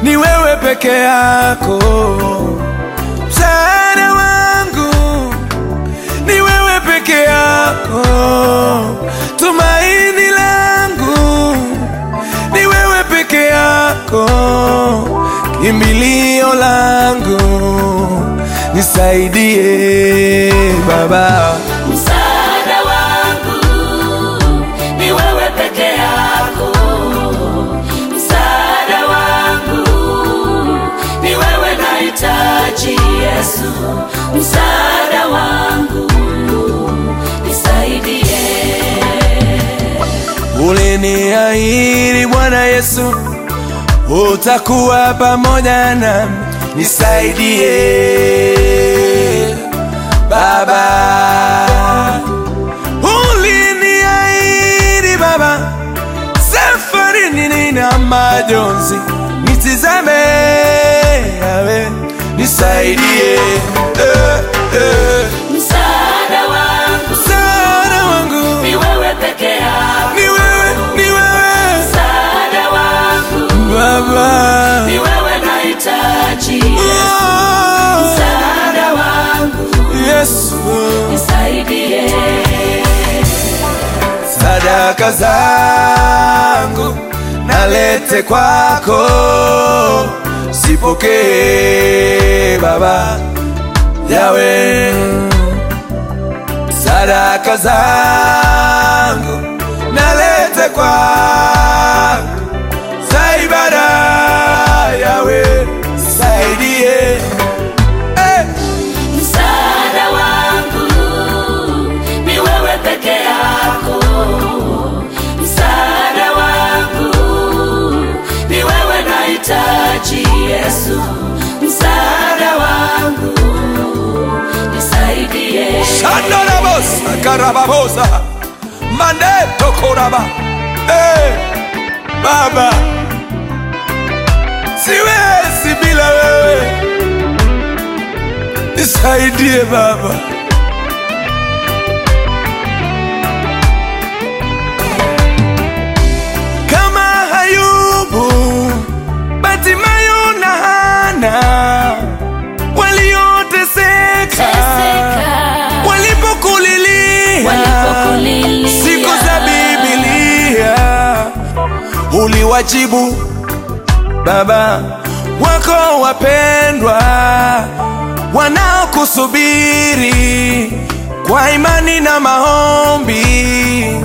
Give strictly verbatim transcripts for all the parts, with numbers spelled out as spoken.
ni wewe peke yako. Msaada wangu ni wewe peke yako. Tumaini langu ni wewe peke yako. Kimbilio langu nisaidie Baba. Msaada wangu ni wewe peke yako. Msaada wangu ni wewe, nahitaji Yesu. Msaada wangu nisaidie. Uliniahidi Bwana Yesu utakuwa pamoja nami, nisaidie Baba. Uliniahidi Baba, safarini nina majonzi, nitizame yawe, nisaidie eh, eh. Msaada wangu, msaada wangu ni wewe peke yako. Ni wewe, ni wewe msaada wangu Baba, ni wewe, nahitaji Yesu. Msaada wangu Yesu, nisaidie. sadaka zangu nalete kwako, sipokee Baba Yawe. Sadaka zangu nalete kwako, za ibada Yawe, saidie. Hey! Msaada wangu ni wewe peke yako. Msaada wangu ni wewe, nahitaji Yesu. Msaada wangu nisaidie. Shandorabos karababosa mande tokoraba. Hey! Baba, siwezi bila wewe, nisaidie Baba. Kama Ayubu, Batimayo na Hana walioteseka walipokulilia, Walipokulilia siku za Biblia, uliwajibu Baba. Wako wapendwa wanaokusubiri kwa imani na maombi,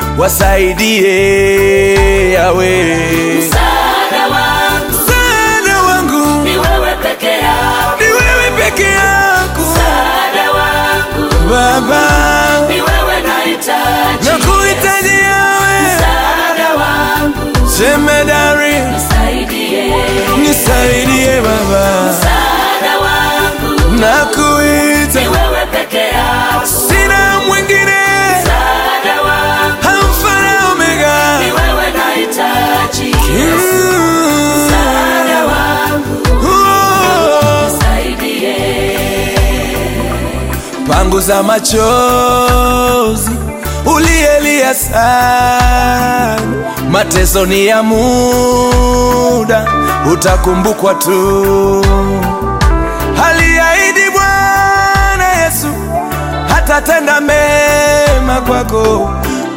wasaidie Yawe. Msaada wangu, Msaada wangu ni wewe peke yako. ni wewe peke yako. Msaada wangu Baba, ni wewe, nahitaji nakuhitaji Yawe. Msaada wangu Jemedari, nisaidie. nisaidie Baba. Msaada wangu Nakuita, ni wewe peke yako. sina mwingine, Msaada wangu Alfa na Omega. ni wewe, nahitaji Yesu. Msaada wangu nisaidie. Panguza machozi ulielia sana, mateso ni ya muda, utakumbukwa tu. Aliahidi Bwana Yesu hatatenda mema kwako,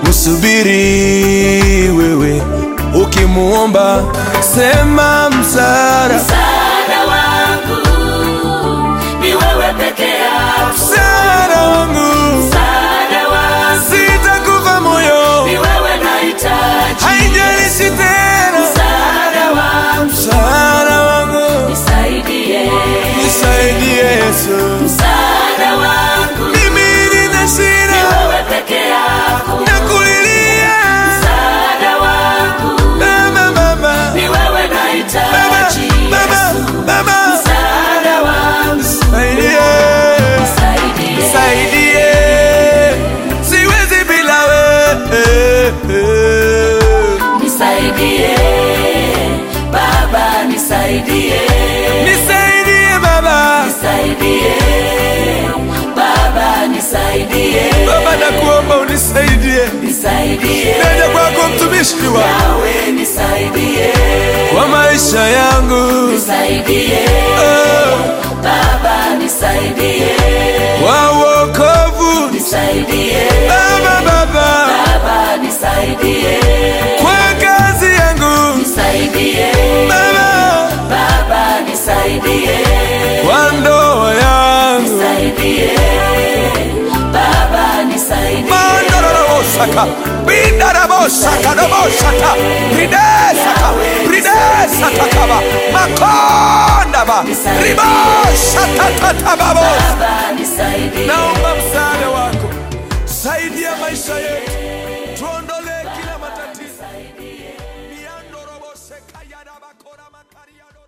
msubiri wewe, ukimuomba sema msaada. Msaada wangu ni wewe peke yako. Msaada wangu, Msaada wangu sitakufa moyo, ni wewe, nahitaji haijalishi tena. Msaada wangu Msaada wangu nisaidie. nisaidie Yesu. Msaada wangu Mimi nina ni shida wewe peke yako. nakulilia Msaada wangu Baba, Baba, ni wewe, nahitaji Baba, Yesu. Baba, Msaada wangu saidie, nisaidie. saidie, siwezi bila wewe. Nisaidie Baba, nisaidie. Nisaidie Baba, Nisaidie Baba, nisaidie. Baba nakuomba unisaidie, Nisaidie naja kwako mtumishi wako Yawe, nisaidie. kwa maisha maisha yangu, nisaidie oh, Baba, nisaidie wa wokovu, nisaidie Baba, Baba, Baba, nisaidie kwa kazi yangu, nisaidie Baba, Baba, nisaidie kwa ndoa yangu, nisaidie Baba, nisaidie Mandorobosaka, Bindarabosaka, Dobosaka, Bridesaka, Bridesaka kaba, Makondaba, Ribosatatababo. Baba, nisaidie. Naomba msaada wako, saidia maisha yetu, tuondolee kila matatizo. Miandoroboseka yadabakora makariado.